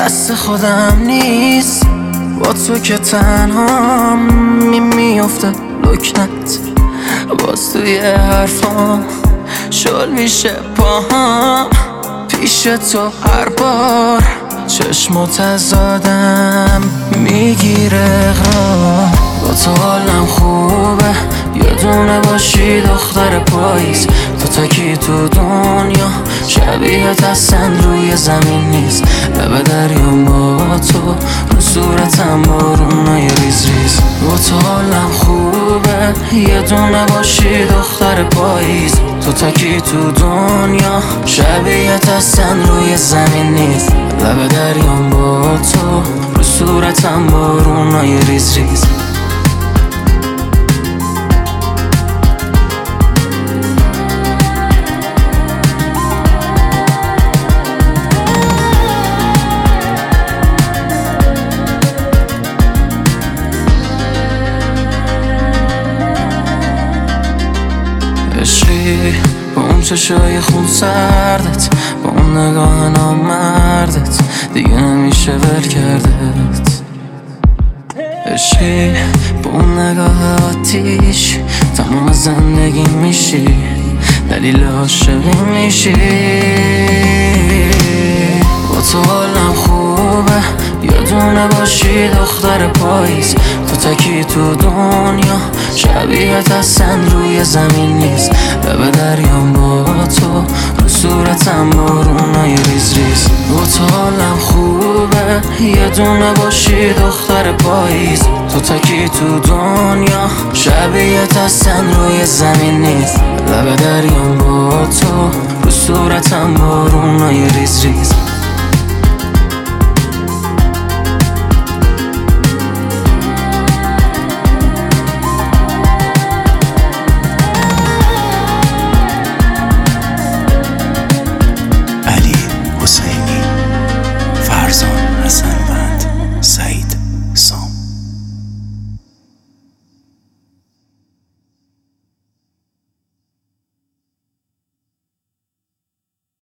دست خودم نیست، با تو که تنها میفته لکنت. باز توی حرفام شل میشه پاهام، پیش تو هر بار چشم تزادم میگیره غرام. با تو حالم خوبه، یه دونه باشی دختر پاییز. تو تکی تو دنیا، شبیهت اصلا روی زمین نیست. لب دریام با تو، رو صورتم بارونای ریز ریز. با تو حالم خوبه، یه دونه باشی دختر پاییز. تو تکی تو دنیا، شبیهت اصلا روی زمین نیست. لب دریام با تو، رو صورتم بارونای ریز ریز. عشقی با اون چشای خون سردت، با اون نگاه نامردت، دیگه نمیشه ول کردت. عشقی با اون نگاه آتیش، تمام زندگی میشی، دلیل عاشقی میشی. با تو حالم خوبه، یه دونه باشی دختر پاییز. تو تکی تو دنیا، شبیهت اصلا روی زمین نیست. لب دریام با تو، رو صورتم بارونای ریز ریز. با تو حالم خوبه، یه دونه باشی دختر پاییز. تو تکی تو دنیا، شبیهت اصلا روی زمین نیست. لب دریام با تو، رو صورتم بارونای ریز ریز. علی حسینی، فرزان حسنی.